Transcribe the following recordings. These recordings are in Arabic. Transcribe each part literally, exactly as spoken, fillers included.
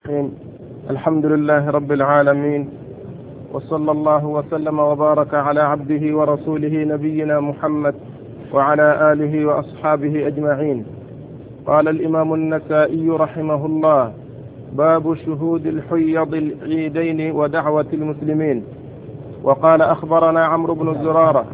الحمد لله رب العالمين، وصلى الله وسلم وبارك على عبده ورسوله نبينا محمد وعلى آله وأصحابه أجمعين. قال الإمام النسائي رحمه الله: باب شهود الحيض العيدين ودعوة المسلمين. وقال أخبرنا عمرو بن زرارة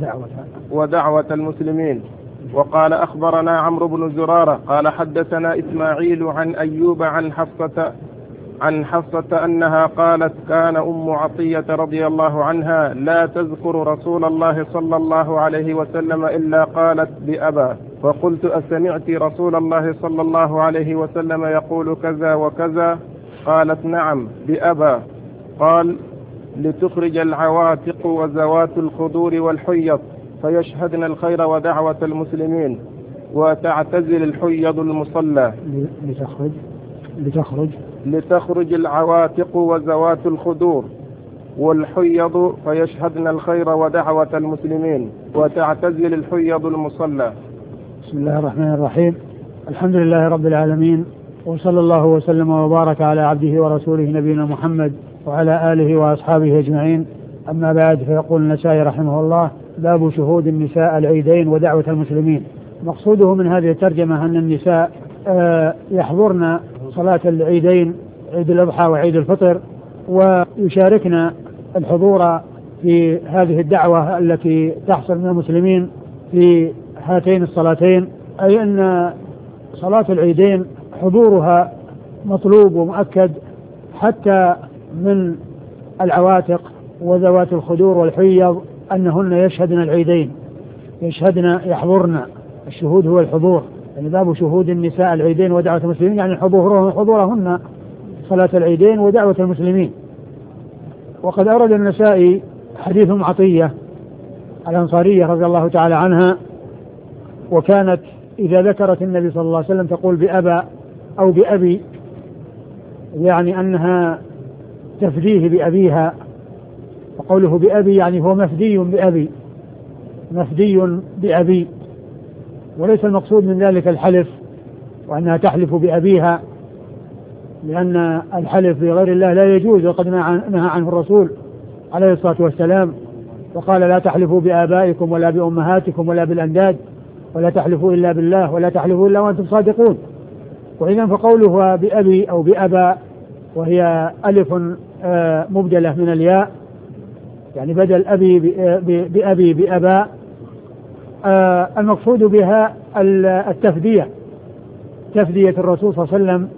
ودعوة المسلمين. وقال أخبرنا عمرو بن زرارة قال حدثنا إسماعيل عن أيوب عن حفصة عن حفصة أنها قالت: كان أم عطية رضي الله عنها لا تذكر رسول الله صلى الله عليه وسلم إلا قالت بأبا، فقلت: أسمعت رسول الله صلى الله عليه وسلم يقول كذا وكذا؟ قالت: نعم بأبا. قال: لتخرج العواتق وذوات الخدور والحيض فيشهدن الخير ودعوة المسلمين، وتعتزل الحيض المصلى. لتخرج لتخرج لتخرج العواتق وذوات الخدور والحيض فيشهدن الخير ودعوة المسلمين، وتعتزل الحيض المصلى. بسم الله الرحمن الرحيم. الحمد لله رب العالمين، وصلى الله وسلم وبارك على عبده ورسوله نبينا محمد وعلى آله وأصحابه أجمعين. أما بعد، فيقول النسائي رحمه الله: باب شهود النساء العيدين ودعوة المسلمين. مقصوده من هذه الترجمة أن النساء يحضرن صلاة العيدين، عيد الأضحى وعيد الفطر، ويشاركن الحضور في هذه الدعوة التي تحصل من المسلمين في هاتين الصلاتين. أي أن صلاة العيدين حضورها مطلوب ومؤكد، حتى من العواتق وذوات الخدور والحيض أنهن يشهدن العيدين، يشهدن يحضرن. الشهود هو الحضور، يعني باب شهود النساء العيدين ودعوة المسلمين، يعني حضورهن حضورهن صلاة العيدين ودعوة المسلمين. وقد أورد النسائي حديث أم عطية الأنصارية رضي الله تعالى عنها، وكانت إذا ذكرت النبي صلى الله عليه وسلم تقول بأبا أو بأبي، يعني أنها تفديه بأبيها. وقوله بأبي يعني هو مفدي بأبي، مفدي بأبي، وليس المقصود من ذلك الحلف وأنها تحلف بأبيها، لأن الحلف بغير الله لا يجوز، وقد نهى عنه الرسول عليه الصلاة والسلام، وقال: لا تحلفوا بآبائكم ولا بأمهاتكم ولا بالأنداد، ولا تحلفوا إلا بالله، ولا تحلفوا إلا وأنتم صادقون. وإذا فقوله بأبي أو بأبا، وهي ألف مبدلة من الياء، يعني بدل أبي بأبي بأبا، المقصود بها التفدية، تفدية الرسول صلى الله عليه وسلم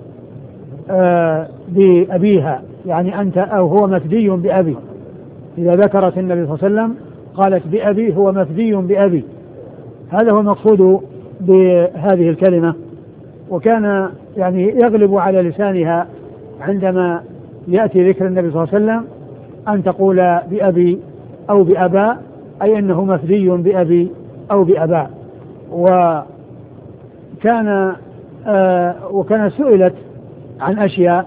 بأبيها، يعني أنت أو هو مفدي بأبي. إذا ذكرت النبي صلى الله عليه وسلم قالت بأبي، هو مفدي بأبي. هذا هو المقصود بهذه الكلمة. وكان يعني يغلب على لسانها عندما يأتي ذكر النبي صلى الله عليه وسلم أن تقول بأبي أو بأبا، أي أنه مفدي بأبي أو بأبا. وكان آه وكان سئلت عن أشياء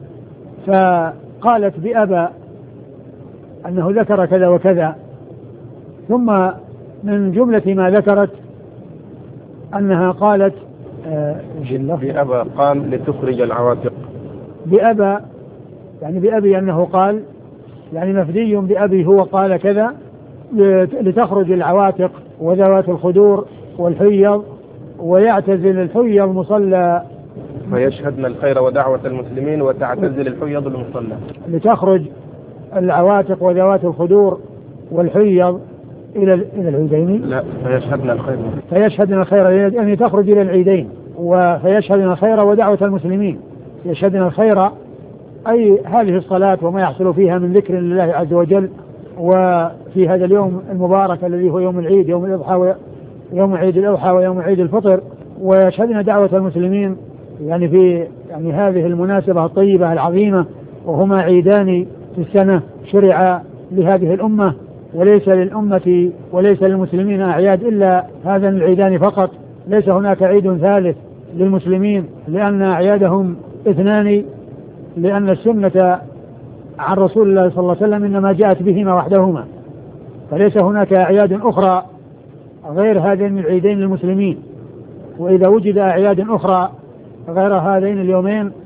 فقالت بأبا أنه ذكر كذا وكذا، ثم من جملة ما ذكرت أنها قالت آه بأبا قال: لتخرج العواتق. بأبا يعني بأبي أنه قال، يعني مفدي بأبي هو قال كذا، لتخرج العواتق وذوات الخدور والحيض، ويعتزل الحيض مصلى، فيشهدن الخير ودعوة المسلمين، وتعتزل الحيض المصلى. لتخرج العواتق وذوات الخدور والحيض إلى إلى العيدين. لا، فيشهدن الخير فيشهدن الخير يعني تخرج إلى العيدين، وفيشهدن الخير ودعوة المسلمين. يشهدن الخير أي هذه الصلاة وما يحصل فيها من ذكر لله عز وجل، وفي هذا اليوم المبارك الذي هو يوم العيد، يوم الأضحى ويوم عيد الأضحى ويوم عيد الفطر. ويشهدن دعوة المسلمين يعني في يعني هذه المناسبة الطيبة العظيمة، وهما عيدان في السنة شرع لهذه الأمة، وليس للأمة وليس للمسلمين أعياد إلا هذان العيدان فقط. ليس هناك عيد ثالث للمسلمين، لأن أعيادهم اثنان، لأن السنة عن رسول الله صلى الله عليه وسلم إنما جاءت بهما وحدهما، فليس هناك أعياد أخرى غير هذين العيدين للمسلمين. وإذا وجد أعياد أخرى غير هذين اليومين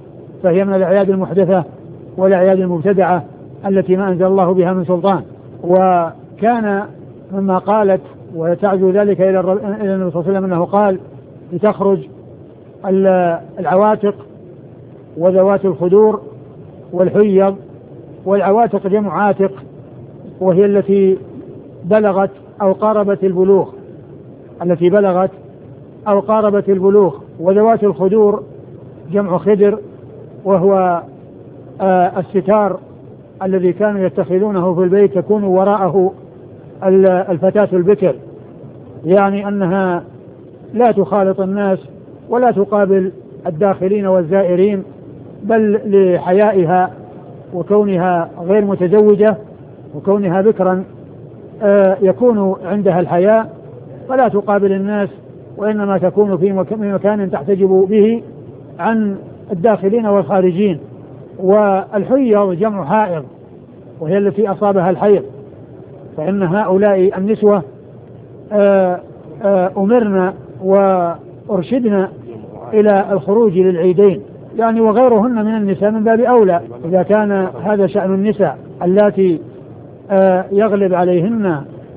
فهي من الأعياد المحدثة والأعياد المبتدعة التي ما أنزل الله بها من سلطان. وكان مما قالت وتعزو ذلك إلى النبي صلى الله عليه وسلم أنه قال لتخرج العواتق وذوات الخدور والحيض. والعواتق جمع عاتق وهي التي بلغت أو قاربت البلوغ التي بلغت أو قاربت البلوغ وذوات الخدور جمع خدر وهو آه الستار الذي كانوا يتخذونه في البيت تكون وراءه الفتاة البكر، يعني أنها لا تخالط الناس ولا تقابل الداخلين والزائرين، بل لحيائها وكونها غير متزوجة وكونها بكرا آه يكون عندها الحياء فلا تقابل الناس، وإنما تكون في مكان تحتجب به عن الداخلين والخارجين. والحيض جمع حائض وهي التي أصابها الحيض، فإن هؤلاء النسوة آآ آآ أمرنا وأرشدنا إلى الخروج للعيدين، يعني وغيرهن من النساء من باب أولى إذا كان هذا شأن النساء اللاتي يغلب عليهن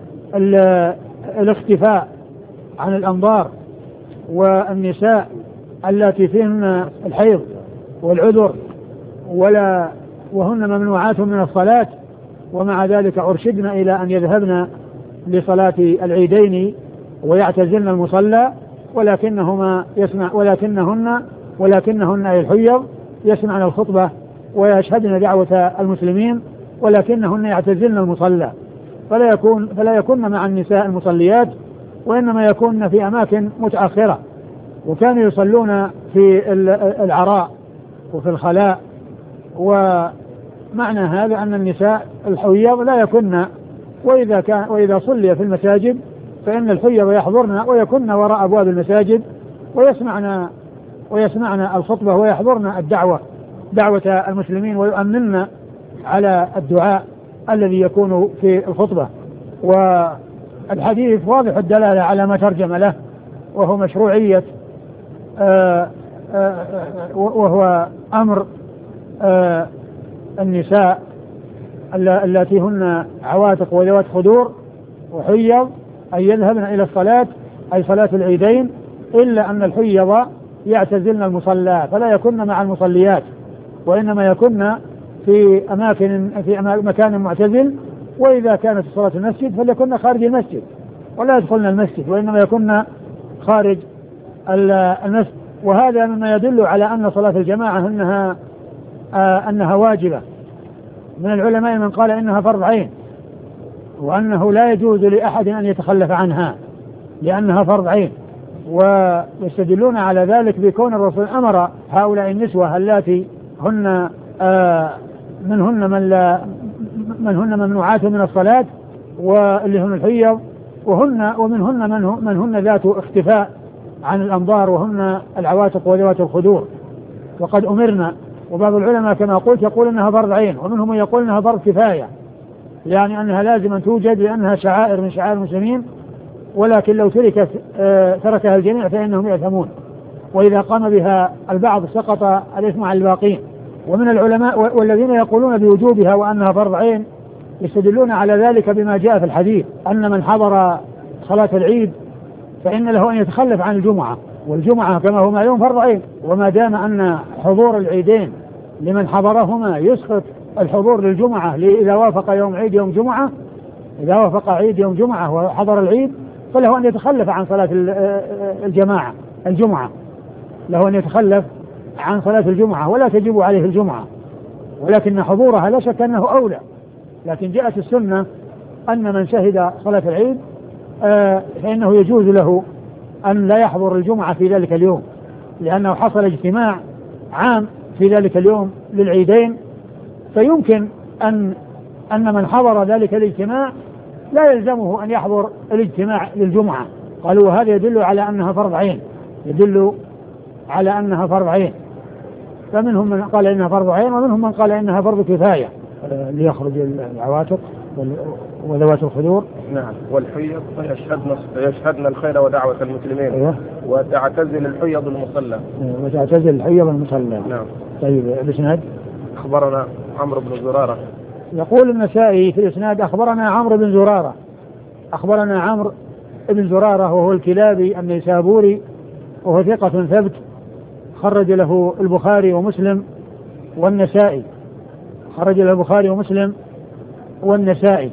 الاختفاء عن الأنظار، والنساء التي فيهن الحيض والعذر ولا وهن ممنوعات من الصلاة، ومع ذلك أرشدنا إلى أن يذهبن لصلاة العيدين ويعتزلن المصلى، ولكنهما يسمع ولكنهن ولكنهن أي الحيض يسمعن الخطبة ويشهدن دعوة المسلمين، ولكنهن يعتزلن المصلى فلا يكون فلا يكون مع النساء المصليات، وإنما يكون في أماكن متأخرة. وكانوا يصلون في العراء وفي الخلاء. ومعنى هذا أن النساء الحيض لا يكن، وإذا كان وإذا صلي في المساجد فإن الحيض يحضرن ويكن وراء أبواب المساجد ويسمعن ويسمعن الخطبة ويحضرن الدعوة دعوة المسلمين ويؤمنن على الدعاء الذي يكون في الخطبة. والحديث واضح الدلالة على ما ترجم له، وهو مشروعية آآ آآ وهو أمر النساء اللاتي هن عواتق وذوات خدور وحيض أن يذهبن إلى الصلاة أي صلاة العيدين، إلا أن الحيض يعتزلن المصلى فلا يكن مع المصليات، وإنما يكن في أماكن في مكان معتزل، وإذا كانت صلاة المسجد فليكن خارج المسجد ولا يدخلن المسجد، وإنما يكن خارج المسجد. وهذا مما يدل على أن صلاة الجماعة أنها آه أنها واجبة. من العلماء من قال إنها فرض عين، وأنه لا يجوز لأحد أن يتخلف عنها لأنها فرض عين، ويستدلون على ذلك بكون الرسول أمر هؤلاء النسوة اللاتي هن آه منهن من لا منهن ممنوعات من الصلاة واللي هن الحيض، وهن ومنهن من, من هن ذات اختفاء عن الأنظار وهن العواتق وذوات الخدور، وقد أمرنا. وبعض العلماء كما قلت يقول إنها فرض عين، ومنهم من يقول إنها فرض كفاية، يعني أنها لازم أن توجد لأنها شعائر من شعائر المسلمين، ولكن لو تركت آه تركها الجميع فإنهم يأثمون، وإذا قام بها البعض سقط الإثم على الباقين. ومن العلماء والذين يقولون بوجوبها وأنها فرض عين يستدلون على ذلك بما جاء في الحديث أن من حضر صلاة العيد فإن له أن يتخلف عن الجمعة، والجمعة كما هو معلوم فرض عين، وما دام أن حضور العيدين لمن حضرهما يسقط الحضور للجمعة إذا وافق يوم عيد يوم جمعة إذا وافق عيد يوم جمعة وحضر العيد فله أن يتخلف عن صلاة الجماعة الجمعة له أن يتخلف عن صلاة الجمعة ولا تجب عليه الجمعة، ولكن حضورها لا شك أنه أولى. لكن جاءت السنة أن من شهد صلاة العيد آه فإنه يجوز له أن لا يحضر الجمعة في ذلك اليوم، لأنه حصل اجتماع عام في ذلك اليوم للعيدين، فيمكن أن أن من حضر ذلك الاجتماع لا يلزمه أن يحضر الاجتماع للجمعة. قالوا وهذا يدل على أنها فرض عين يدل على أنها فرض عين فمنهم من قال إنها فرض عين، ومنهم من قال إنها فرض كفاية ليخرج العواتق وذوات الخدور. نعم. والحيض يشهدن يشهدن الخير ودعوة المسلمين. أيوة. وتعتزل الحيض المصلى. وتعتزل الحيض المصلى. نعم. طيب الإسناد. أخبرنا عمرو بن زرارة. يقول النسائي في الإسناد أخبرنا عمرو بن زرارة أخبرنا عمرو بن زرارة وهو الكلابي النيسابوري وهو ثقة ثبت خرج له البخاري ومسلم والنسائي خرج له البخاري ومسلم والنسائي.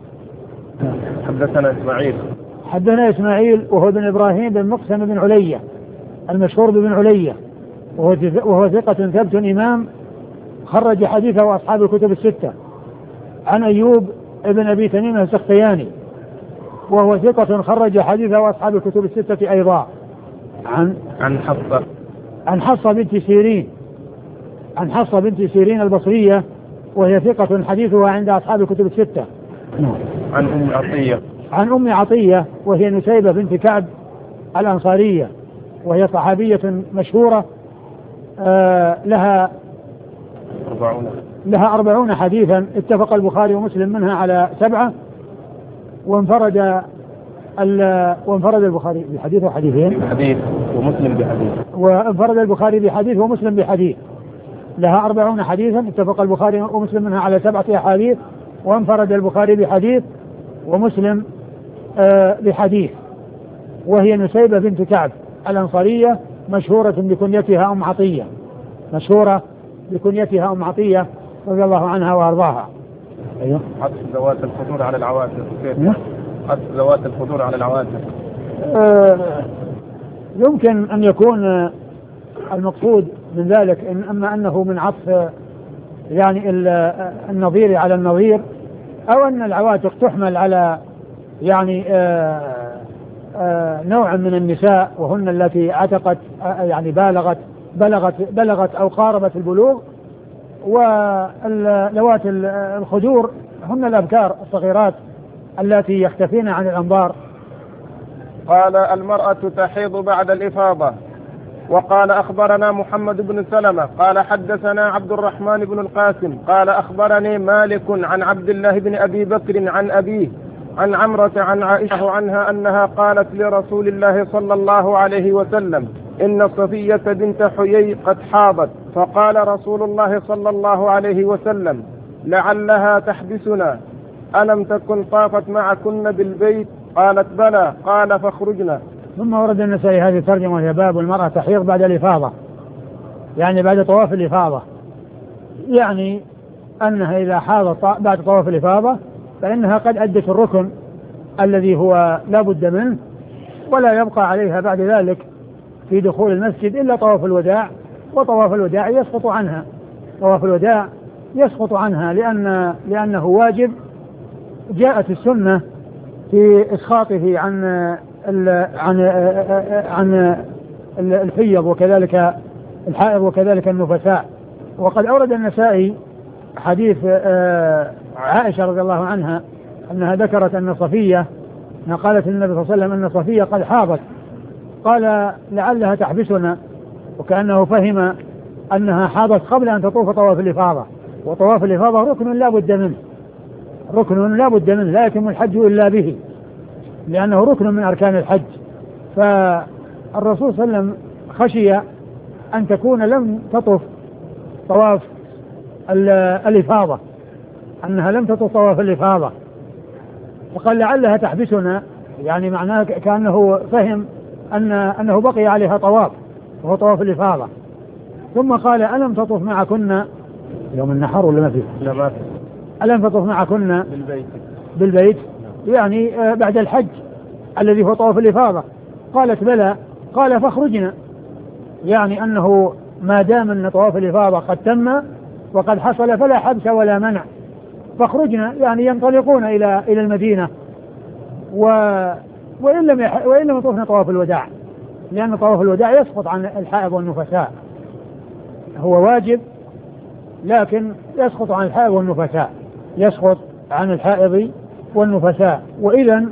حدثنا إسماعيل حدثنا إسماعيل وهو ابن إبراهيم بن مقسم بن علية المشهور بن علية وهو ثقة ثبت إمام خرج حديثه أصحاب الكتب الستة عن أيوب ابن أبي تميم السختياني وهو ثقة خرج حديثه أصحاب الكتب الستة أيضا عن عن حفصة عن حفصة بنت سيرين عن حفصة بنت سيرين البصرية وهي ثقة حديثها عند أصحاب الكتب الستة. عن أم عطية عن أم عطية وهي نسيبة بنت كعب الأنصارية وهي صحابية مشهورة آه لها أربعون لها أربعون حديثا اتفق البخاري ومسلم منها على سبعة وانفرد وانفرد البخاري بحديث وحديثين بحديث ومسلم بحديث وانفرد البخاري بحديث ومسلم بحديث لها أربعون حديثا اتفق البخاري ومسلم منها على سبعة أحاديث وانفرد البخاري بحديث ومسلم آه بحديث وهي نسيبة بنت كعب الأنصارية مشهورة بكنيتها أم عطية مشهورة بكنيتها أم عطية رضي الله عنها وأرضاها. أيوه. حث ذوات الخطور على العواتق. حث ذوات الخطور على العواتق. آه يمكن أن يكون المقصود من ذلك إن أما أنه من عطف يعني النظير على النظير أو أن العواتق تحمل على يعني آآ آآ نوع من النساء وهن التي عتقت يعني بالغت بلغت بلغت أو قاربت البلوغ واللوات الخدور هن الأبكار الصغيرات التي يختفين عن الأنظار. قال المرأة تحيض بعد الإفاضة. وقال أخبرنا محمد بن سلمة قال حدثنا عبد الرحمن بن القاسم قال أخبرني مالك عن عبد الله بن أبي بكر عن أبيه عن عمرة عن عائشة عنها أنها قالت لرسول الله صلى الله عليه وسلم إن صفية بنت حيي قد حاضت فقال رسول الله صلى الله عليه وسلم لعلها تحبسنا ألم تكن طافت معكن بالبيت قالت بلى قال فاخرجنا. ثم ورد النسائي هذه الترجمة وهي باب المرأة تحيض بعد الإفاضة يعني بعد طواف الإفاضة يعني أنها إذا حاضت بعد طواف الإفاضة فإنها قد أدت الركن الذي هو لا بد منه ولا يبقى عليها بعد ذلك في دخول المسجد إلا طواف الوداع وطواف الوداع يسقط عنها طواف الوداع يسقط عنها لأن لأنه واجب جاءت السنة في إسقاطه عن عن عن الحيض وكذلك الحائض وكذلك النفساء. وقد أورد النسائي حديث عائشة رضي الله عنها أنها ذكرت أن صفية قالت النبي صلى الله عليه وسلم أن صفية قد حاضت قال لعلها تحبسنا وكأنه فهم أنها حاضت قبل أن تطوف طواف الإفاضة وطواف الإفاضة ركن لا بد منه ركن لا بد منه لا يتم الحج إلا به لأنه ركن من أركان الحج. فالرسول صلى الله عليه وسلم خشي أن تكون لم تطف طواف الإفاضة أنها لم تطف طواف الإفاضة فقال لعلها تحبسنا يعني معناه كأنه فهم أن أنه بقي عليها طواف وهو طواف الإفاضة. ثم قال ألم تطف معكن يوم النحر ولا ما فيه؟ لا ما فيه. ألم تطف معكن بالبيت بالبيت يعني بعد الحج الذي هو طواف الإفاضة قالت بلى قال فاخرجنا يعني أنه ما دام أن طواف الإفاضة قد تم وقد حصل فلا حبس ولا منع فاخرجنا يعني ينطلقون إلى إلى المدينة و وإن لم يح... وإن لم يطوفن طواف الوداع لأن طواف الوداع يسقط عن الحائض والنفساء هو واجب لكن يسقط عن الحائض والنفساء يسقط عن الحائض والنفساء. وإذا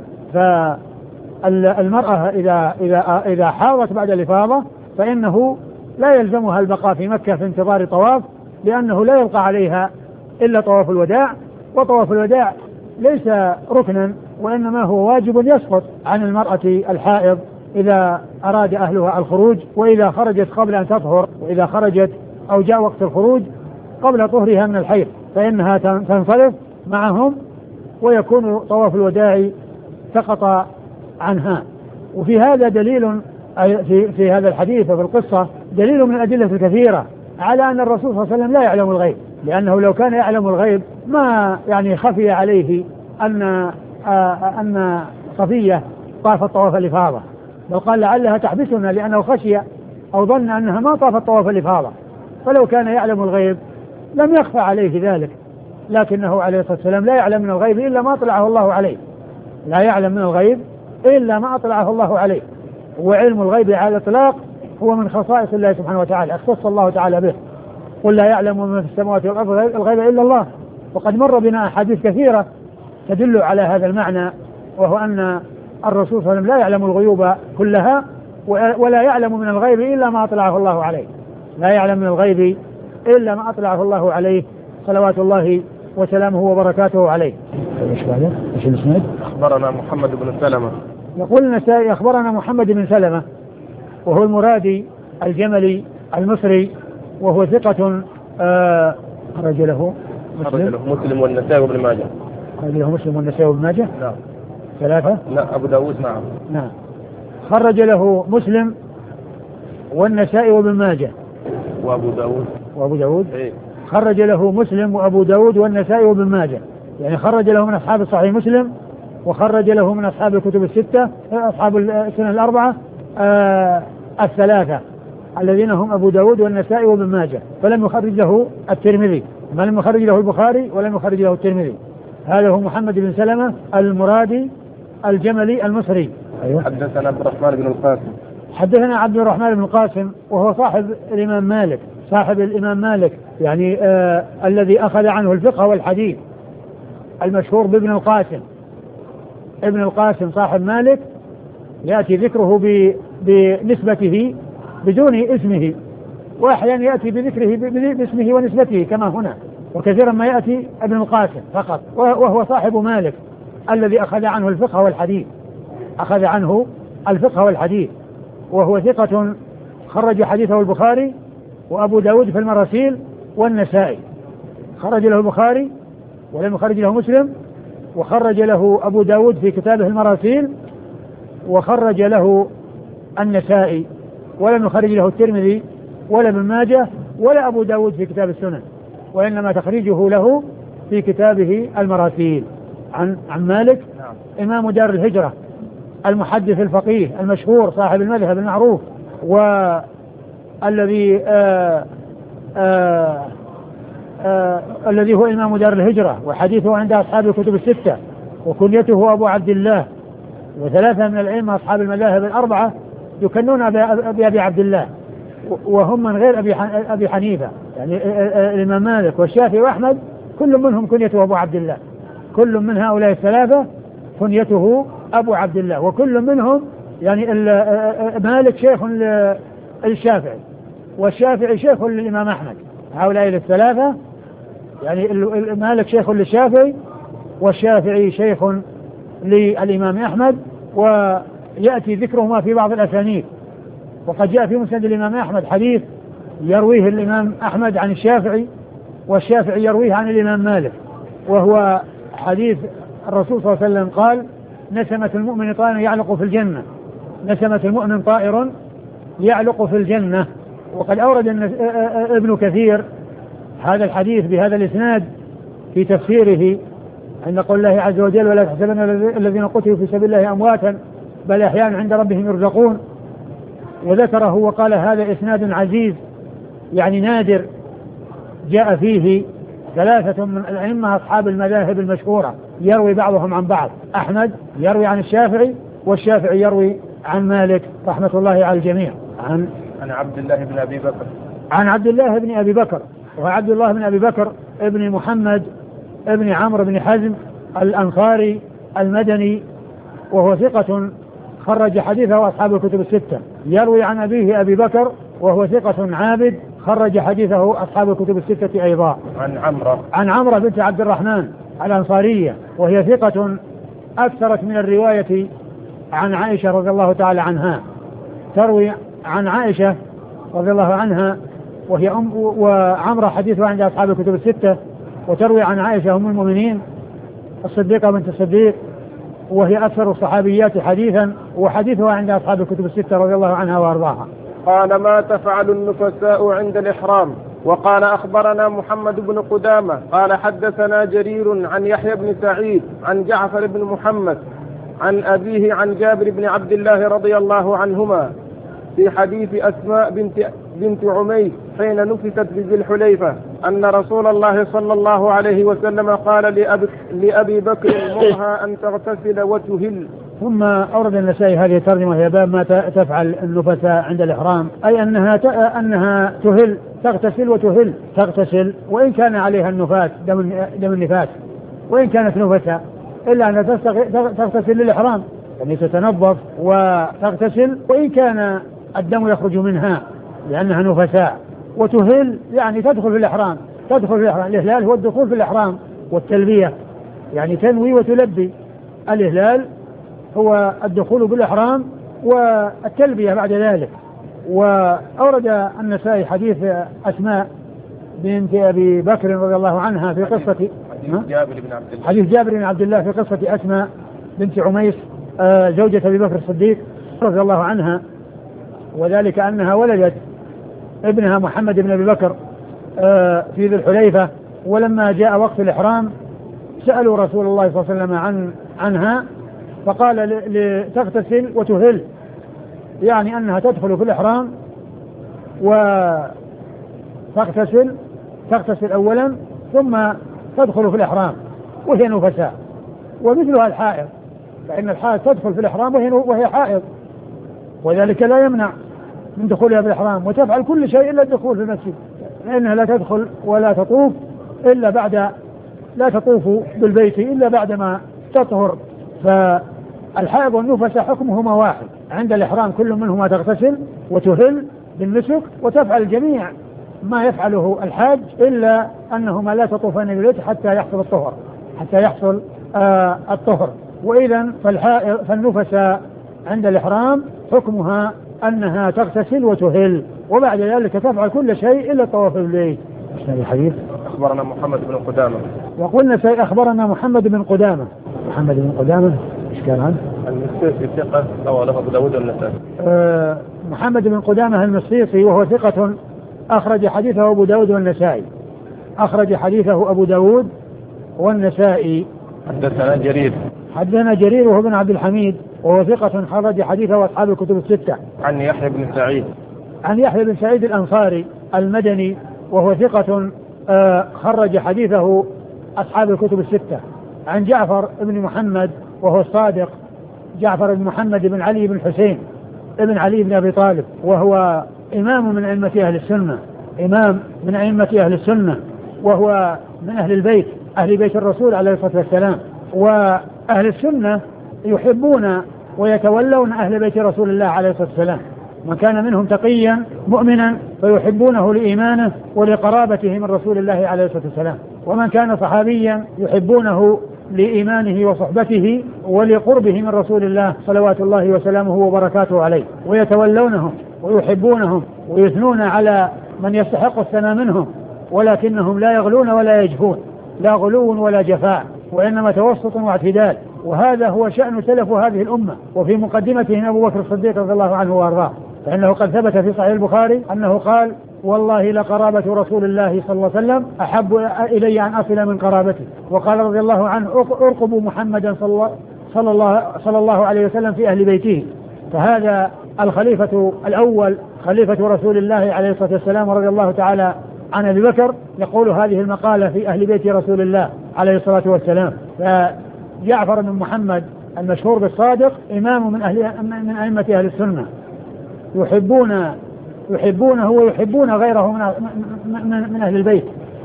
فالمرأة إذا إذا إذا حاضت بعد الإفاضة فإنه لا يلزمها البقاء في مكة في انتظار طواف لأنه لا يبقى عليها إلا طواف الوداع وطواف الوداع ليس ركنا، وإنما هو واجب يسقط عن المرأة الحائض إذا أراد أهلها الخروج، وإذا خرجت قبل أن تطهر، وإذا خرجت أو جاء وقت الخروج قبل طهرها من الحيض فإنها تنصرف معهم، ويكون طواف الوداع سقط عنها. وفي هذا دليل في, في هذا الحديث وفي القصة دليل من الأدلة الكثيرة على أن الرسول صلى الله عليه وسلم لا يعلم الغيب، لأنه لو كان يعلم الغيب ما يعني خفي عليه أن أن صفية طافت طواف الإفاضة، بل قال لعلها تحبسنا لأنه خشي أو ظن أنها ما طافت طواف الإفاضة. فلو كان يعلم الغيب لم يخفى عليه ذلك، لكنه عليه الصلاة والسلام لا يعلم من الغيب إلا ما أطلعه الله عليه، لا يعلم من الغيب إلا ما أطلعه الله عليه. وعلم الغيب على الإطلاق هو من خصائص الله سبحانه وتعالى، اختص الله تعالى به. قل لا يعلم من في السماوات والأرض الغيب إلا الله. وقد مر بنا أحاديث كثيرة تدل على هذا المعنى، وهو أن الرسول صلى الله عليه وسلم لا يعلم الغيوب كلها، ولا يعلم من الغيب إلا ما أطلعه الله عليه، لا يعلم من الغيب إلا ما أطلعه الله عليه صلوات الله وسلامه وبركاته عليه. ايش بعده؟ ايش الاسناد؟ أخبرنا محمد بن سلمة. يقول النسائي أخبرنا محمد بن سلمة وهو المرادي الجملي المصري، وهو ثقة آه خرج له مسلم, مسلم والنسائي وابن ماجه. خرج له مسلم والنسائي وابن ماجه. نعم. ثلاثة. لا أبو داود. نعم. نعم. خرج له مسلم والنسائي وابن ماجه. وأبو داود. وأبو داود. إيه. خرج له مسلم وأبو داود والنسائي وابن ماجه، يعني خرج له من أصحاب الصحيح مسلم، وخرج له من أصحاب الكتب الستة أصحاب السنة الأربعة آه الثلاثة الذين هم أبو داود والنسائي وابن ماجه، فلم يخرج له الترمذي، ما لم يخرج له البخاري ولم يخرج له الترمذي. هذا هو محمد بن سلمة المرادي الجملي المصري. أيوة. حدثنا عبد الرحمن بن القاسم. حدثنا عبد الرحمن بن القاسم وهو صاحب الإمام مالك، صاحب الإمام مالك يعني آه الذي أخذ عنه الفقه والحديث، المشهور بابن القاسم. ابن القاسم صاحب مالك يأتي ذكره بنسبته بدون اسمه، وأحيانا يأتي بذكره باسمه ونسبته كما هنا، وكثيرا ما يأتي ابن القاسم فقط، وهو صاحب مالك الذي أخذ عنه الفقه والحديث، أخذ عنه الفقه والحديث، وهو ثقة خرج حديثه البخاري وأبو داود في المراسيل والنسائي. خرج له البخاري ولم يخرج له مسلم، وخرج له أبو داود في كتابه المراسيل، وخرج له النسائي، ولم يخرج له الترمذي ولا ابن ماجه ولا أبو داود في كتاب السنن، وإنما تخريجه له في كتابه المراسيل عن عن مالك. نعم. إمام دار الهجرة المحدث الفقيه المشهور صاحب المذهب المعروف، والذي آآ آآ آآ الذي هو إمام دار الهجرة، وحديثه عند أصحاب الكتب الستة، وكنيته أبو عبد الله، وثلاثة من الأئمة أصحاب المذاهب الأربعة يكنون بأبي عبد الله، وهم من غير أبي حنيفة، يعني الإمام مالك والشافعي وأحمد كل منهم كنيته أبو عبد الله، كل من هؤلاء الثلاثة كنيته أبو عبد الله، وكل منهم يعني مالك شيخ للشافعي، والشافعي شيخ للإمام أحمد. هؤلاء الثلاثة يعني مالك شيخ للشافعي، والشافعي شيخ للإمام أحمد، ويأتي ذكرهما في بعض الأسانيد. وقد جاء في مسند الإمام أحمد حديث يرويه الإمام أحمد عن الشافعي، والشافعي يرويه عن الإمام مالك، وهو حديث الرسول صلى الله عليه وسلم قال: نسمة المؤمن طائر يعلق في الجنة، نسمة المؤمن طائر يعلق في الجنة. وقد أورد ابن كثير هذا الحديث بهذا الإسناد في تفسيره عند قول الله عز وجل: ولا تحسبن الذين قتلوا في سبيل الله أمواتا بل أحياء عند ربهم يرزقون، وذكره وقال: هذا إسناد عزيز يعني نادر، جاء فيه ثلاثة من الأئمة أصحاب المذاهب المشهورة يروي بعضهم عن بعض، أحمد يروي عن الشافعي، والشافعي يروي عن مالك رحمة الله على الجميع. عن عن عبد الله بن أبي بكر عن عبد الله بن أبي بكر وعبد الله بن أبي بكر ابن محمد ابن عمرو بن حزم الأنصاري المدني، وهو ثقة خرج حديثه أصحاب الكتب الستة. يروي عن أبيه أبي بكر وهو ثقة عابد خرج حديثه أصحاب الكتب الستة أيضا. عن عمرو عن عمرو بنت عبد الرحمن الأنصارية، وهي ثقة أكثرت من الرواية عن عائشة رضي الله تعالى عنها، تروي عن عائشة رضي الله عنها وهي أم، وعمرة حديثها عند أصحاب الكتب الستة، وتروي عن عائشة أم المؤمنين الصديقة بنت الصديق وهي أكثر الصحابيات حديثا، وحديثها عند أصحاب الكتب الستة رضي الله عنها وأرضاها. قال: ما تفعل النفساء عند الإحرام؟ وقال: أخبرنا محمد بن قدامة قال حدثنا جرير عن يحيى بن سعيد عن جعفر بن محمد عن أبيه عن جابر بن عبد الله رضي الله عنهما في حديث أسماء بنت, بنت عميس حين نفست بذي الحليفة أن رسول الله صلى الله عليه وسلم قال لأبي, لأبي بكر: مرها أن تغتسل وتهل. ثم أورد النسائي هذه الترجمة هي باب ما تفعل النفساء عند الإحرام، أي أنها أنها تهل، تغتسل وتهل، تغتسل وإن كان عليها النفاس دم, دم النفاس، وإن كانت نفساء إلا أنها تغتسل للإحرام، يعني تتنظف وتغتسل وإن كان الدم يخرج منها لأنها نفساء. وتهل يعني تدخل في الإحرام، تدخل في الإحرام. الإهلال هو الدخول في الإحرام والتلبية، يعني تنوي وتلبي. الإهلال هو الدخول بالإحرام والتلبية بعد ذلك. وأورد النسائي حديث أسماء بنت أبي بكر رضي الله عنها في قصة حديث جابر بن عبد الله حديث جابر بن عبد الله في قصة أسماء بنت عميس زوجة أبي بكر الصديق رضي الله عنها، وذلك أنها ولدت ابنها محمد بن أبي بكر في ذي الحليفة، ولما جاء وقت الإحرام سألوا رسول الله صلى الله عليه وسلم عن عنها فقال لتغتسل وتهل، يعني أنها تدخل في الإحرام وتغتسل تغتسل أولا ثم تدخل في الإحرام وهي نفساء. ومثلها الحائض، فإن الحائض تدخل في الإحرام وهي, وهي حائض، وذلك لا يمنع من دخولها في الإحرام، وتفعل كل شيء إلا الدخول في المسجد، لأنها لا تدخل ولا تطوف إلا بعد لا تطوف بالبيت إلا بعدما تطهر. فالحائض والنفساء حكمهما واحد عند الإحرام، كل منهما تغتسل وتهل بالنسك وتفعل الجميع ما يفعله الحاج، إلا أنهما لا تطوفان بالبيت حتى يحصل الطهر حتى يحصل آه الطهر. وإذا فالنفساء عند الإحرام حكمها أنها تغتسل وتهل، وبعد ذلك تفعل كل شيء إلا الطواف بالبيت. الحديث أخبرنا محمد بن قدامة. وقلنا أخبرنا محمد بن قدامة. محمد بن قدامة إيش كان عنه؟ المصيصي ثقة رواه أبو داود والنسائي. أه محمد بن قدامة المصيصي وهو ثقة أخرج حديثه أبو داود والنسائي أخرج حديثه أبو داود والنسائي. حدثنا جرير حدثنا جرير وهو بن عبد الحميد وهو ثقة خرج حديثه أصحاب الكتب الستة. عن يحيى بن سعيد عن يحيى بن سعيد الأنصاري المدني وهو ثقة آه خرج حديثه أصحاب الكتب الستة. عن جعفر بن محمد وهو الصادق، جعفر بن محمد بن علي بن حسين ابن علي بن أبي طالب، وهو إمام من أئمة أهل السنة إمام من أئمة أهل السنة وهو من أهل البيت أهل بيت الرسول عليه الصلاة والسلام. وأهل السنة يحبون ويتولون أهل بيت رسول الله عليه الصلاة والسلام، من كان منهم تقيا مؤمنا فيحبونه لإيمانه ولقرابته من رسول الله عليه الصلاة والسلام، ومن كان صحابيا يحبونه لإيمانه وصحبته ولقربه من رسول الله صلوات الله وسلامه وبركاته عليه، ويتولونهم ويحبونهم ويثنون على من يستحق الثناء منهم، ولكنهم لا يغلون ولا يجفون، لا غلو ولا جفاء، وإنما توسط واعتدال. وهذا هو شأن سلف هذه الأمة، وفي مقدمتهم أبو بكر الصديق رضي الله عنه وأرضاه، فإنه قد ثبت في صحيح البخاري أنه قال: والله لقرابة رسول الله صلى الله عليه وسلم أحب إلي أن أصل من قرابته. وقال رضي الله عنه: ارقبوا محمدا صلى الله, صلى الله, صلى الله عليه وسلم في أهل بيته. فهذا الخليفة الأول خليفة رسول الله عليه الصلاة والسلام رضي الله تعالى عن أبي بكر يقول هذه المقالة في أهل بيت رسول الله عليه الصلاة والسلام. فجعفر بن محمد المشهور بالصادق إمام من أهل من أئمة أهل السنة، يحبون يحبونه ويحبون غيره من, من, من أهل البيت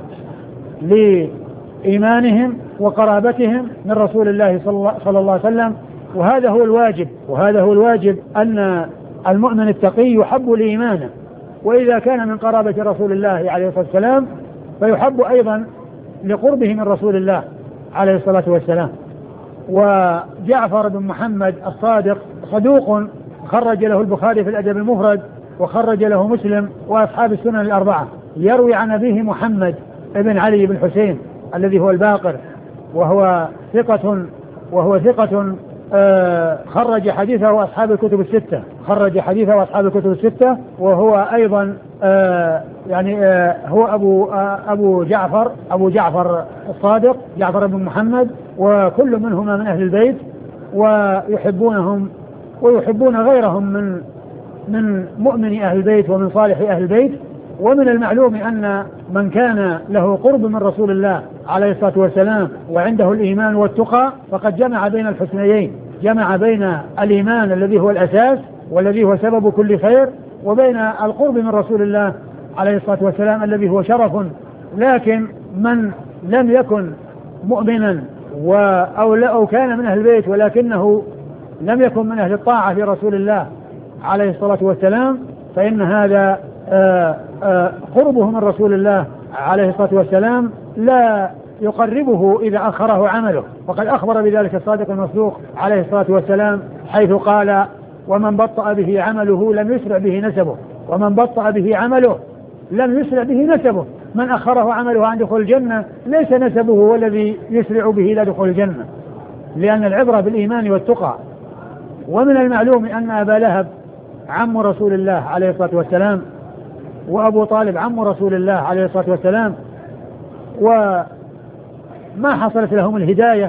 لإيمانهم وقرابتهم من رسول الله صلى الله عليه وسلم. وهذا هو الواجب وهذا هو الواجب أن المؤمن التقي يحب لإيمانه، وإذا كان من قرابة رسول الله عليه الصلاة والسلام فيحب أيضا لقربه من رسول الله عليه الصلاة والسلام. وجعفر بن محمد الصادق صدوق خرج له البخاري في الأدب المفرد وخرج له مسلم وأصحاب السنن الأربعة. يروي عن أبيه محمد ابن علي بن حسين الذي هو الباقر وهو ثقة وهو ثقة آه خرج حديثه أصحاب الكتب الستة خرج حديثه أصحاب الكتب الستة وهو أيضا آه يعني آه هو أبو آه أبو جعفر أبو جعفر الصادق جعفر بن محمد، وكل منهما من أهل البيت ويحبونهم ويحبون غيرهم من من مؤمن أهل البيت ومن صالح أهل البيت. ومن المعلوم أن من كان له قرب من رسول الله عليه الصلاة والسلام وعنده الإيمان والتقى فقد جمع بين الحسنيين، جمع بين الإيمان الذي هو الأساس والذي هو سبب كل خير وبين القرب من رسول الله عليه الصلاة والسلام الذي هو شرف. لكن من لم يكن مؤمنا أو, أو كان من أهل البيت ولكنه لم يكن من أهل الطاعة لرسول الله عليه الصلاة والسلام فإن هذا آآ آآ قربه من رسول الله عليه الصلاة والسلام لا يقربه إذا أخره عمله، وقد أخبر بذلك الصادق المصدوق عليه الصلاة والسلام حيث قال: ومن بطأ به عمله لم يسرع به نسبه ومن بطأ به عمله لم يسرع به نسبه. من أخره عمله عن دخول الجنة ليس نسبه هو الذي يسرع به إلى دخول الجنة، لأن العبرة بالإيمان والتقى. ومن المعلوم أن أبا لهب عم رسول الله عليه الصلاة والسلام وأبو طالب عم رسول الله عليه الصلاة والسلام، وما حصلت لهم الهداية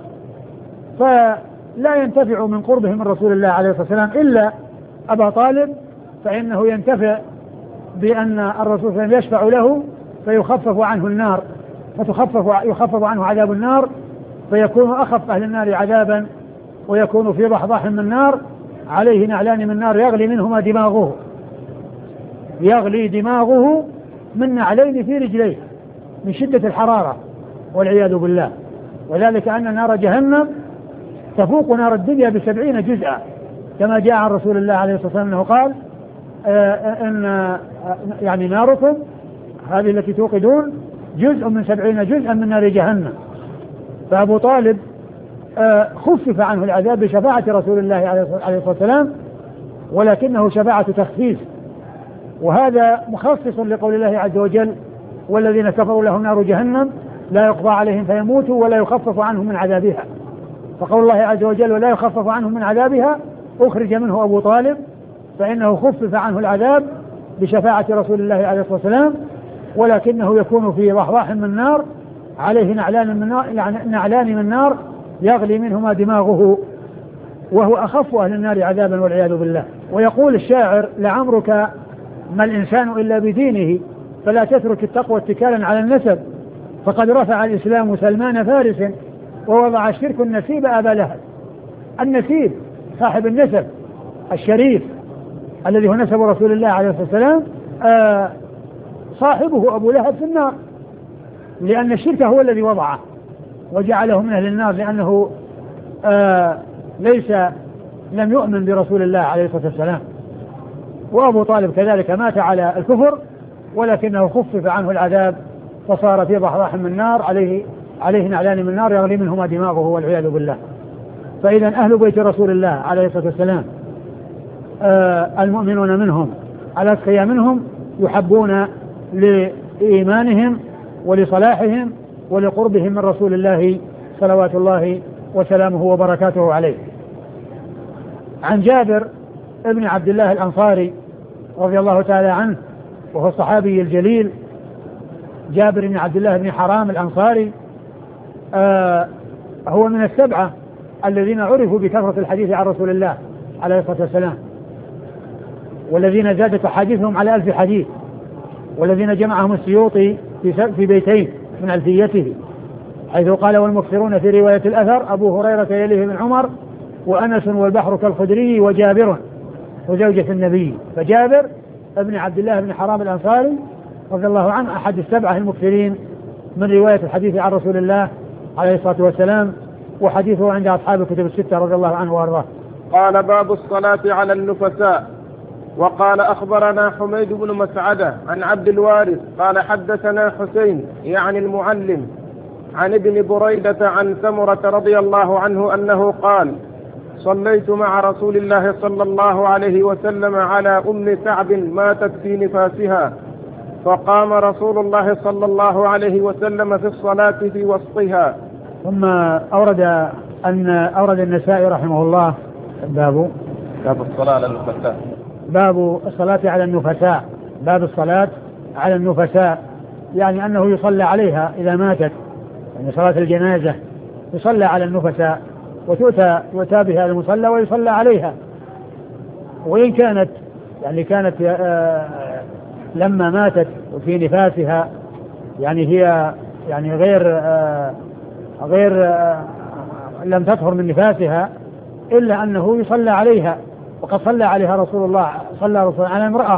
فلا ينتفع من قربهم من رسول الله عليه الصلاة والسلام إلا أبا طالب، فإنه ينتفع بأن الرسول صلى الله عليه وسلم يشفع له فيخفف عنه النار فتخفف يخفف عنه عذاب النار فيكون أخف أهل النار عذابا ويكون في ضحضاح من النار عليه نعلان من نار يغلي منهما دماغه يغلي دماغه من نعلين في رجليه من شدة الحرارة والعياذ بالله. وذلك أن نار جهنم تفوق نار الدنيا بسبعين جزءا كما جاء عن رسول الله عليه الصلاة والسلام أنه قال آه إن آه يعني ناركم هذه التي توقدون جزء من سبعين جزءا من نار جهنم. فأبو طالب آه خفف عنه العذاب بشفاعة رسول الله عليه الصلاة والسلام، ولكنه شفاعة تخفيف، وهذا مخصص لقول الله عز وجل: والذين كفروا لهم نار جهنم لا يقضى عليهم فيموتوا ولا يخفف عنهم من عذابها. فقول الله عز وجل: ولا يخفف عنهم من عذابها أخرج منه أبو طالب، فإنه خفف عنه العذاب بشفاعة رسول الله عليه الصلاة والسلام، ولكنه يكون في ضحضاح من نار عليه نعلان من نار, نعلان من نار يغلي منهما دماغه، وهو أخف أهل النار عذابا والعياذ بالله. ويقول الشاعر: لعمرك ما الإنسان إلا بدينه فلا تترك التقوى اتكالا على النسب، فقد رفع الإسلام سلمان فارس ووضع الشرك النسيب أبا لهب. النسيب صاحب النسب الشريف الذي هو نسب رسول الله عليه الصلاة والسلام آه صاحبه أبو لهب في النار، لأن الشرك هو الذي وضعه وجعله من أهل النار، لأنه آه ليس لم يؤمن برسول الله عليه الصلاة والسلام. وأبو طالب كذلك مات على الكفر ولكنه خفف عنه العذاب فصار في ضحضاح من نار عليه عليه نعلان من نار يغلي منهما دماغه والعياذ بالله. فإذا أهل بيت رسول الله عليه الصلاة والسلام آه المؤمنون منهم الأتقياء منهم يحبون لإيمانهم ولصلاحهم ولقربهم من رسول الله صلوات الله وسلامه وبركاته عليه. عن جابر ابن عبد الله الأنصاري رضي الله تعالى عنه وهو الصحابي الجليل جابر بن عبد الله بن حرام الأنصاري آه هو من السبعة الذين عرفوا بكثرة الحديث عن رسول الله عليه الصلاة والسلام، والذين زادت حديثهم على ألف حديث، والذين جمعهم السيوطي في بيتين من ألفيته، حيث قال: والمكثرون في رواية الأثر أبو هريرة يليه بن عمر وأنس والبحر كالخدري وجابر وزوجة النبي. فجابر ابن عبد الله بن حرام الأنصاري رضي الله عنه أحد السبعة المكثرين من رواية الحديث عن رسول الله عليه الصلاة والسلام، وحديثه عند أصحاب الكتب الستة رضي الله عنه وأرضاه. قال: باب الصلاة على النفساء. وقال: أخبرنا حميد بن مسعدة عن عبد الوارث قال: حدثنا حسين يعني المعلم عن ابن بريدة عن سمرة رضي الله عنه أنه قال: صليت مع رسول الله صلى الله عليه وسلم على أم كعب ماتت في نفاسها، فقام رسول الله صلى الله عليه وسلم في الصلاة في وسطها. ثم أورد أن أورد النسائي رحمه الله باب باب الصلاة على النفساء باب الصلاة على النفساء باب الصلاة على النفساء يعني أنه يصلى عليها إذا ماتت، يعني صلاة الجنازة يصلى على النفساء وتؤتى يؤتى بها المصلى ويصلى عليها. وإن كانت يعني كانت لما ماتت في نفاسها يعني هي يعني غير غير لم تطهر من نفاسها، إلا أنه يصلى عليها، وقد صلى عليها رسول الله صلى رسول على امرأة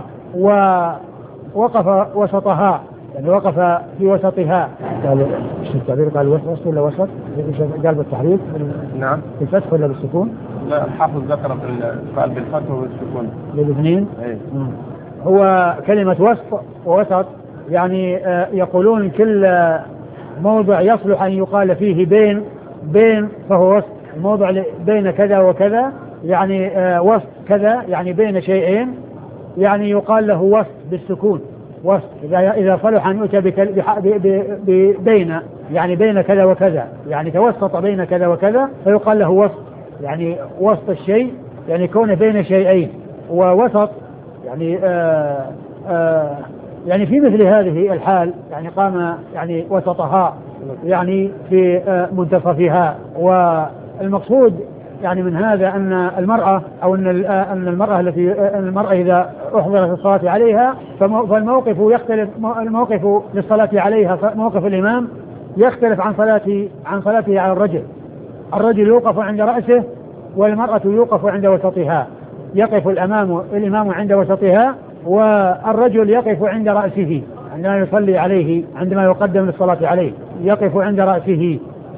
ووقف وسطها، يعني وقف في وسطها. قال ايش التعبير؟ قال وسط ولا وسط؟ قال بالتحريف؟ نعم. بالفتح ولا بالسكون؟ لا الحافظ ذكر في قال بالفتح وبالسكون للاثنين. ايه. هو كلمة وسط ووسط يعني يقولون كل موضع يصلح أن يقال فيه بين بين فهو وسط، الموضع بين كذا وكذا يعني وسط كذا يعني بين شيئين يعني يقال له وسط بالسكون وسط. إذا إذا صلح أن يؤتى بين يعني بين كذا وكذا يعني توسط بين كذا وكذا فيقال له وسط، يعني وسط الشيء يعني كونه بين شيئين. ووسط يعني آآ آآ يعني في مثل هذه الحال يعني قام يعني وسطها يعني في منتصفها. والمقصود يعني من هذا أن المرأة أو أن أن المرأة التي المرأة إذا أحضرت الصلاة عليها فالموقف يختلف، الموقف للصلاة عليها موقف الإمام يختلف عن صلاة عن صلاته على الرجل. الرجل يوقف عند رأسه والمرأة يوقف عند وسطها، يقف الأمام الإمام عند وسطها والرجل يقف عند رأسه عندما يصلي عليه، عندما يقدم للصلاة عليه يقف عند رأسه.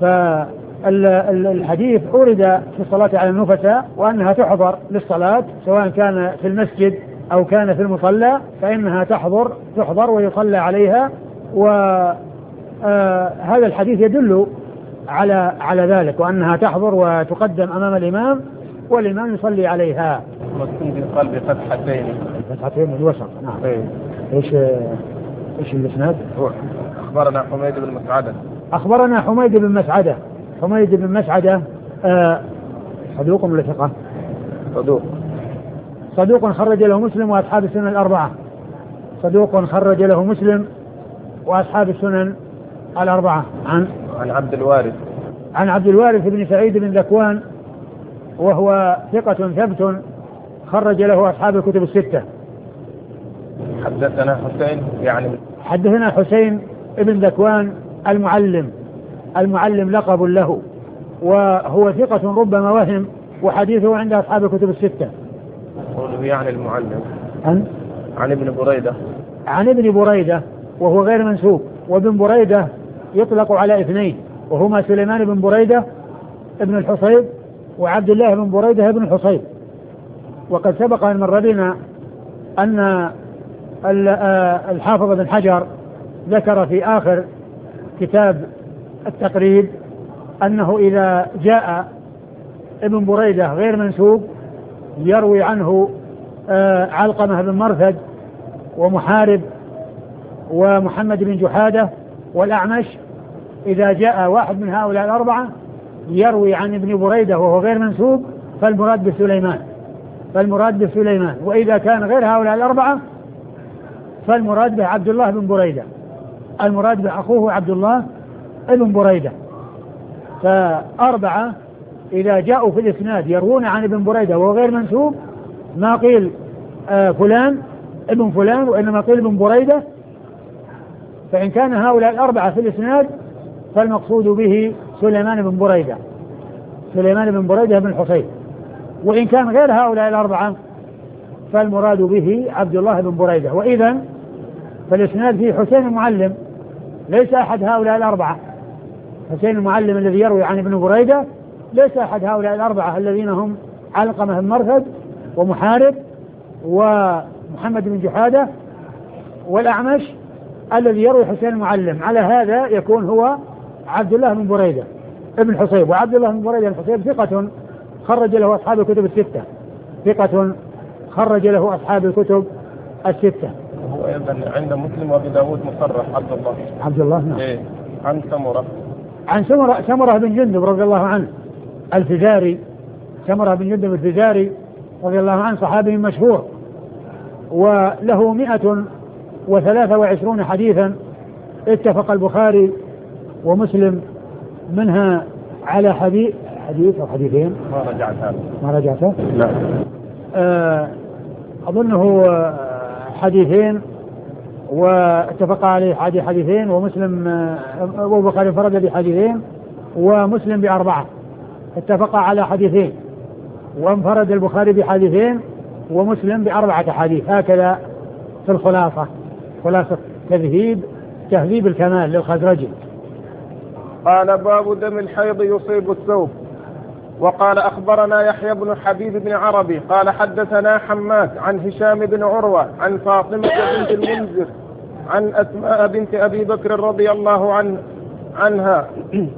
فالحديث أورد في الصلاة على النفساء وأنها تحضر للصلاة سواء كان في المسجد أو كان في المصلى، فإنها تحضر تحضر ويصلى عليها. وهذا الحديث يدل على على ذلك، وأنها تحضر وتقدم أمام الإمام والإمام يصلي عليها. مكتوب قال بفتحتين فتحتين الوسط. نعم. ايه. ايش ايش الاسناد؟ اخبرنا حميد بن مسعدة. اخبرنا حميد بن مسعدة. حميد بن مسعدة آه صدوق ولا ثقة؟ صدوق. صدوق خرج له مسلم واصحاب السنن الأربعة. صدوق خرج له مسلم واصحاب السنن الأربعة. عن عن عبد الوارث. عن عبد الوارث بن سعيد بن ذكوان وهو ثقة ثبت خرج له أصحاب الكتب الستة. حدثنا حسين يعني حدثنا حسين ابن ذكوان المعلم. المعلم لقب له، وهو ثقة ربما وهم، وحديثه عند أصحاب الكتب الستة. قوله يعني المعلم عن عن ابن بريدة. عن ابن بريدة وهو غير منسوب. وابن بريدة يطلق على اثنين وهما سليمان بن بريدة ابن الحصيب وعبد الله بن بريدة ابن الحصيب. وقد سبق أن مر بنا أن الحافظ بن حجر ذكر في آخر كتاب التقريب أنه إذا جاء ابن بريدة غير منسوب يروي عنه علقمة بن مرثد ومحارب ومحمد بن جحادة والأعمش، إذا جاء واحد من هؤلاء الأربعة يروي عن ابن بريدة وهو غير منسوب فالمراد بسليمان فالمراد بسليمان وإذا كان غير هؤلاء الأربعة فالمراد به عبد الله بن بريدة، المراد به أخوه عبد الله بن بريدة. فأربعة إذا جاءوا في الإسناد يروون عن ابن بريدة وهو غير منسوب ما قيل آه فلان ابن فلان وإنما قيل ابن بريدة. فإن كان هؤلاء الأربعة في الإسناد فالمقصود به سليمان بن بريدة سليمان بن بريدة بن الحصيب. وإن كان غير هؤلاء الأربعة فالمراد به عبد الله بن بريدة. وإذن فالإسناد فيه حسين المعلم ليس أحد هؤلاء الأربعة. حسين المعلم الذي يروي عن ابن بريدة ليس أحد هؤلاء الأربعة الذين هم علقمة بن مرثد ومحارب ومحمد بن جحادة والأعمش الذي يروي حسين المعلم. على هذا يكون هو عبد الله بن بريدة ابن حصيب. وعبد الله بن بريدة الحصيب ثقة خرج له أصحاب الكتب الستة، ثقة خرج له أصحاب الكتب الستة. هو أيضا عند مسلم وأبي داود مصرح عبد الله عبد الله نعم. إيه. عن سمرة عن سمرة سمرة بن جندب رضي الله عنه الفزاري، سمرة بن جندب الفزاري رضي الله عنه صحابي مشهور، وله مئة وثلاثة وعشرون حديثا اتفق البخاري ومسلم منها على حديث حديث أو حديثين. ما رجعتها ما رجعتها لا آه أظنه حديثين واتفق عليه حديثين، ومسلم والبخاري فرد بحديثين ومسلم بأربعة، اتفق على حديثين وانفرد البخاري بحديثين ومسلم بأربعة حديث. هكذا في الخلاصة، خلاصة تذهيب تهذيب الكمال للخزرجي. قال باب دم الحيض يصيب الثوب. وقال أخبرنا يحيى بن حبيب بن عربي قال حدثنا حماد عن هشام بن عروة عن فاطمة بنت المنذر عن أسماء بنت أبي بكر رضي الله عنه عنها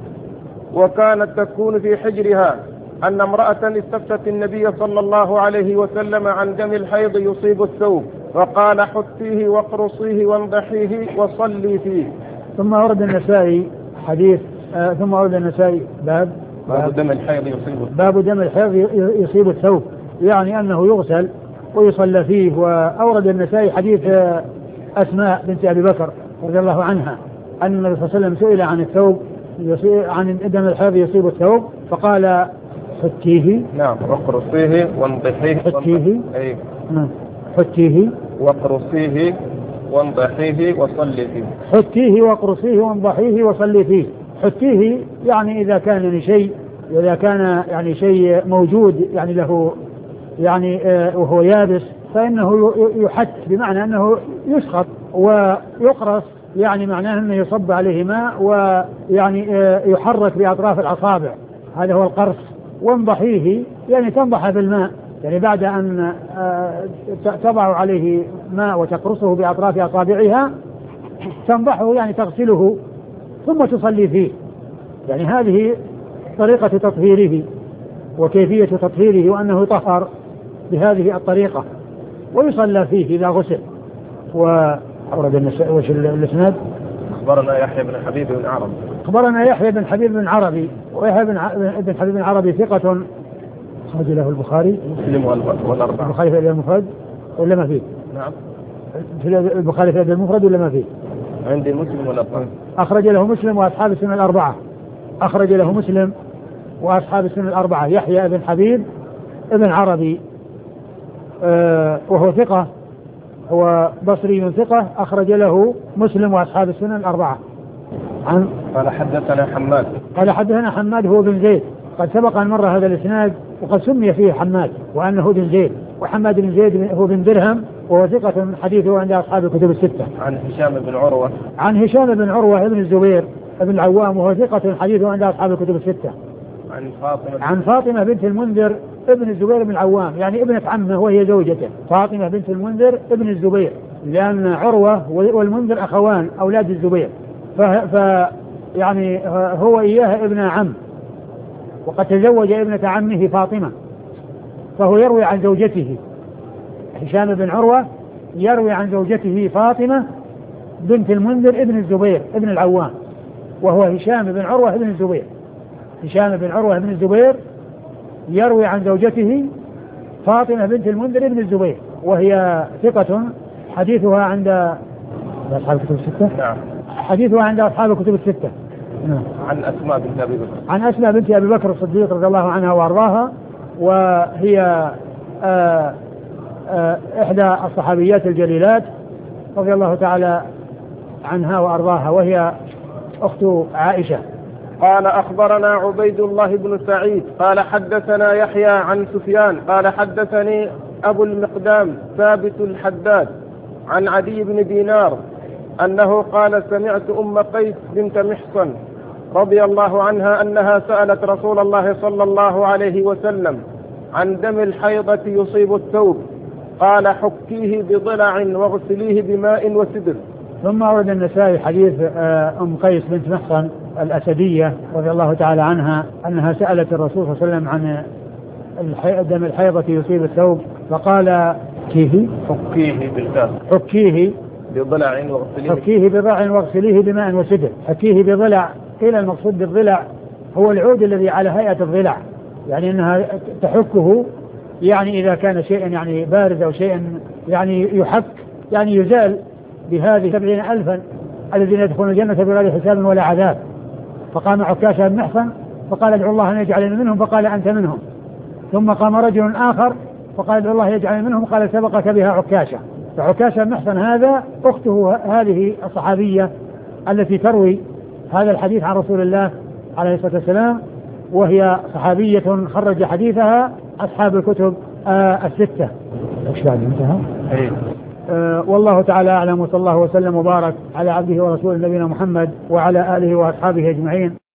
وكانت تكون في حجرها أن امرأة استفتت النبي صلى الله عليه وسلم عن دم الحيض يصيب الثوب فقال حثيه واقرصيه وانضحيه وصلي فيه. ثم ورد النسائي حديث آه ثم ورد النسائي باب باب دم الحيض يصيب باب دم الحيض يصيب الثوب، يعني أنه يغسل ويصلى فيه. وأورد النسائي حديث أسماء بنت أبي بكر رضي الله عنها أن النبي صلى الله عليه وسلم سئل عن الثوب عن دم الحيض يصيب الثوب فقال حتيه نعم واقرصيه وانضحيه حتيه أي نعم حتيه واقرصيه وانضحيه وصلي فيه. حتيه واقرصيه وانضحيه وصلي فيه. حتيه يعني إذا كان يعني شيء إذا كان يعني شيء موجود يعني له يعني آه وهو يابس فإنه يحت بمعنى أنه يسقط، ويقرص يعني معناه أنه يصب عليه ماء ويعني آه يحرك بأطراف الأصابع، هذا هو القرص. وانضحيه يعني تنضح بالماء، يعني بعد أن آه تضع عليه ماء وتقرصه بأطراف أصابعها تنضحه يعني تغسله ثم تصلي فيه. يعني هذه طريقة تطهيره وكيفية تطهيره، وأنه يطهر بهذه الطريقة ويصلى فيه إذا غسل. وأورد النسائي وش الإسناد؟ أخبرنا يحيى بن حبيب بن عربي أخبرنا يحيى بن حبيب بن عربي ويحيى بن بن حبيب بن عربي ثقة خرج له البخاري مسلم والأربعة. البخاري في الأدب المفرد ولا ما فيه؟ نعم في البخاري في الأدب المفرد ولا ما فيه؟ عندي مسلم والأربعة. أخرج له مسلم وأصحاب السنن الأربعة. أخرج له مسلم وأصحاب السنن الأربعة. يحيى بن حبيب ابن عربي آه وهو ثقة، هو بصري ثقة، أخرج له مسلم وأصحاب السنن الأربعة. عن قال حدثنا حماد قال حدثنا حماد هو بن زيد، قد سبق أن مر هذا الإسناد وقد سمي فيه حماد وأنه بن زيد. وحماد بن زيد هو بن درهم وهو ثقة حديثه عند أصحاب الكتب الستة. عن هشام بن عروة عن هشام بن عروة ابن الزبير ابن العوام وهو ثقة حديثه عند أصحاب الكتب الستة. عن فاطمة عن فاطمة بنت المنذر ابن الزبير بن العوام، يعني ابنة عمه وهي زوجته. فاطمة بنت المنذر ابن الزبير، لأن عروة والمنذر أخوان أولاد الزبير، ف, ف يعني هو إياها ابن عم، وقد تزوج ابنة عمه فاطمة، فهو يروي عن زوجته. هشام بن عروة يروي عن زوجته فاطمة بنت المنذر ابن الزبير ابن العوام، وهو هشام بن عروة ابن الزبير. هشام بن عروة ابن الزبير يروي عن زوجته فاطمة بنت المنذر ابن الزبير، وهي ثقة حديثها عند أصحاب الكتب الستة. نعم. حديثها عند أصحاب الكتب الستة. نعم. عن أسماء بنت أبي بكر عن أسماء بنت أبي بكر الصديق رضي الله عنها وأرضاها، وهي آآ آآ إحدى الصحابيات الجليلات رضي الله تعالى عنها وأرضاها، وهي أخت عائشة. قال أخبرنا عبيد الله بن سعيد قال حدثنا يحيى عن سفيان قال حدثني أبو المقدام ثابت الحداد عن عدي بن دينار أنه قال سمعت أم قيس بنت محصن رضي الله عنها أنها سألت رسول الله صلى الله عليه وسلم عن دم الحيضة يصيب الثوب، قال حكيه بضلع واغسليه بماء وسدر ثم أورد النسائي حديث أم قيس بنت محصن الأسدية رضي الله تعالى عنها أنها سألت الرسول صلى الله عليه وسلم عن دم الحيضة يصيب الثوب فقال كيف حكيه بالكاف حكيه بضلع واغسليه حكيه بضلع واغسليه بماء وسدر. حكيه بضلع، قيل المقصود بالضلع هو العود الذي على هيئة الضلع، يعني أنها تحكه، يعني إذا كان شيئا يعني بارد أو شيئا يعني يحك يعني يزال بهذه سبعين ألفا الذين يدخلون الجنة بغير حساب ولا عذاب. فقام عكاشة بن محصن فقال ادعو الله أن يجعلني منهم، فقال أنت منهم. ثم قام رجل آخر فقال ادعو الله يجعلني منهم، قال سبقك بها عكاشة. فعكاشة بن محصن هذا أخته هذه الصحابية التي تروي هذا الحديث عن رسول الله عليه الصلاة والسلام، وهي صحابية خرج حديثها أصحاب الكتب آه الستة. ايش بعد انتهى؟ أيه. آه والله تعالى أعلم، وصلى الله وسلم وبارك على عبده ورسوله نبينا محمد وعلى آله وأصحابه أجمعين.